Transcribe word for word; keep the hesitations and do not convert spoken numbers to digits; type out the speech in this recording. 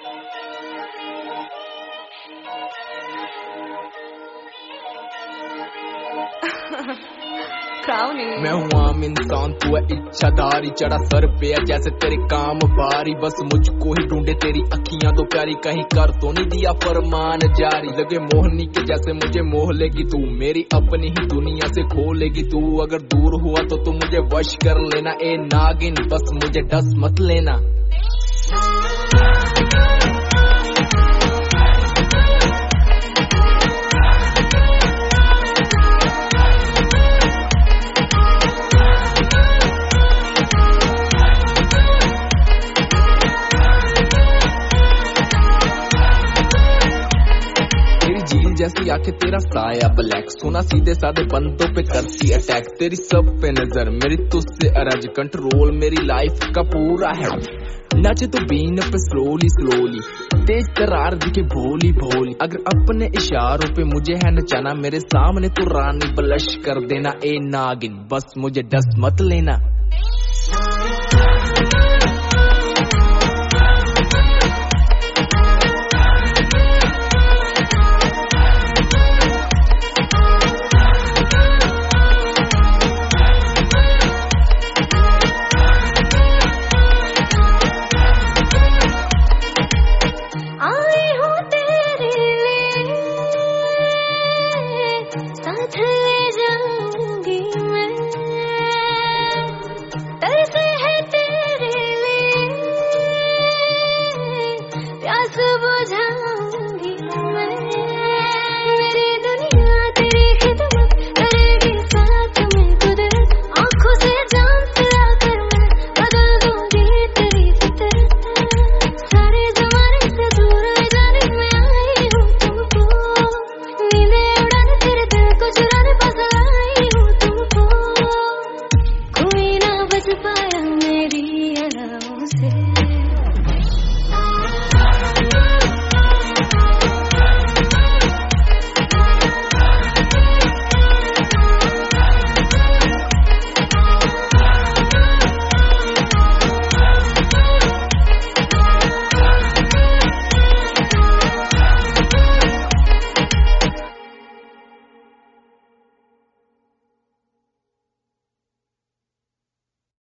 मैं हूँ आम इंसान, तू है इच्छाधारी, चढ़ा सर पे है जैसे तेरे काम भारी। बस मुझको ही ढूंढे तेरी अखियां तो प्यारी, कहीं कर तो नहीं दिया फरमान जारी। लगे मोहनी के जैसे मुझे मोह लेगी तू, मेरी अपनी ही दुनिया से खो लेगी तू। अगर दूर हुआ तो तू मुझे वश कर लेना ए नागिन, बस मुझे डस मत लेना। जैसी आंखें तेरा साया ब्लैक, सोना सीधे साधे बंदों पे करती अटैक। तेरी सब पे नजर मेरी तुझसे अरज, कंट्रोल मेरी लाइफ का पूरा है। नाचे तो बीन पे स्लोली स्लोली, तेज तरार दिखे भोली भोली। अगर अपने इशारों पे मुझे है नचाना, मेरे सामने तो रानी ब्लश कर देना ए नागिन, बस मुझे डस मत लेना।